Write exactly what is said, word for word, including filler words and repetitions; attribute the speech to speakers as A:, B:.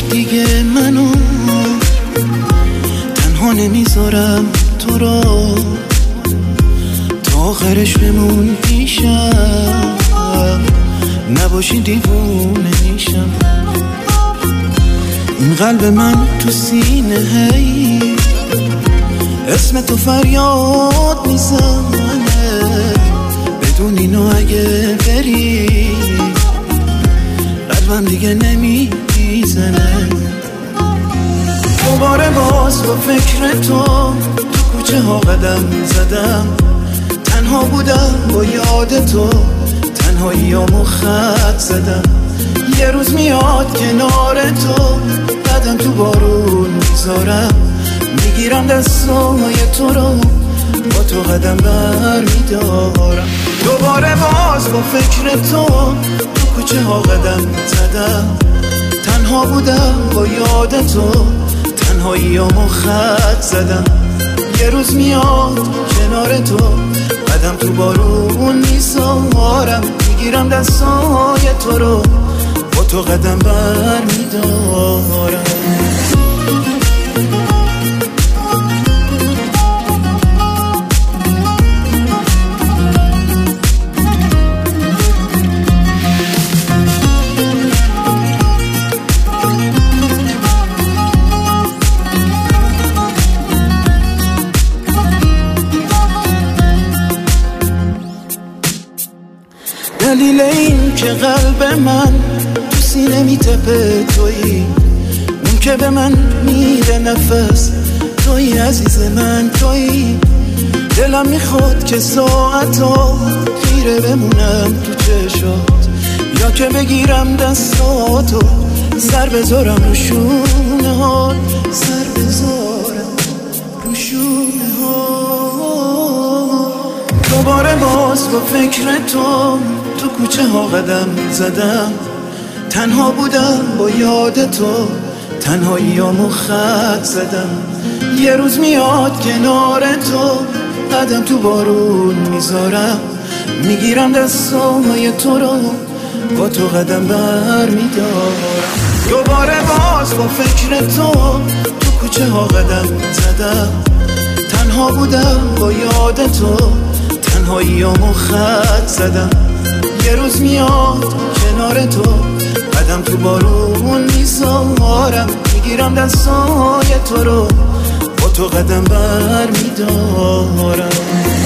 A: دیگه منو تنها نمیذارم تو رو، تا آخرش بمون پیشم، نباشی دیوونه میشم. این قلب من تو سینه هی اسم تو فریاد میزنه، بدون اینو اگه بری قلبم دیگه نمیزنه. دوباره باز با فکر تو تو کوچه ها قدم زدم، تنها بودم با یاد تو، تنهاییامو خط زدم. یه روز میاد کنار تو، قدم تو بارون میذارم، میگیرم دستای تو رو، با تو قدم بر میدارم. دوباره باز با فکر تو تو کوچه ها قدم زدم، تنها بودم با یاد تو، تنهاییامو خط زدم. یه روز میاد کنار تو، قدم تو بارون میذارم، میگیرم دستای تو رو، با تو قدم بر میدارم. دلیل این که قلب من تو سینه میتپه تویی، اون که به من میده نفس تویی، عزیز من تویی. دلم میخواد که ساعتا خیره بمونم تو چشات، یا که بگیرم دستاتو سر بذارم رو شونه ها، سر بذارم رو شونه ها. دوباره باز با فکر تو تو کوچه ها قدم زدم، تنها بودم با یاد تو، تنهاییامو خط زدم. یه روز میاد کنار تو، قدم تو بارون میذارم، میگیرم دستای تو رو، با تو قدم بر میدارم. دوباره باز با فکر تو تو کوچه ها قدم زدم، تنها بودم با یاد تو، تنهاییامو خط زدم. یه روز میاد کنار تو، قدم تو بارون میذارم، میگیرم دستای تو رو، با تو قدم بر میدارم.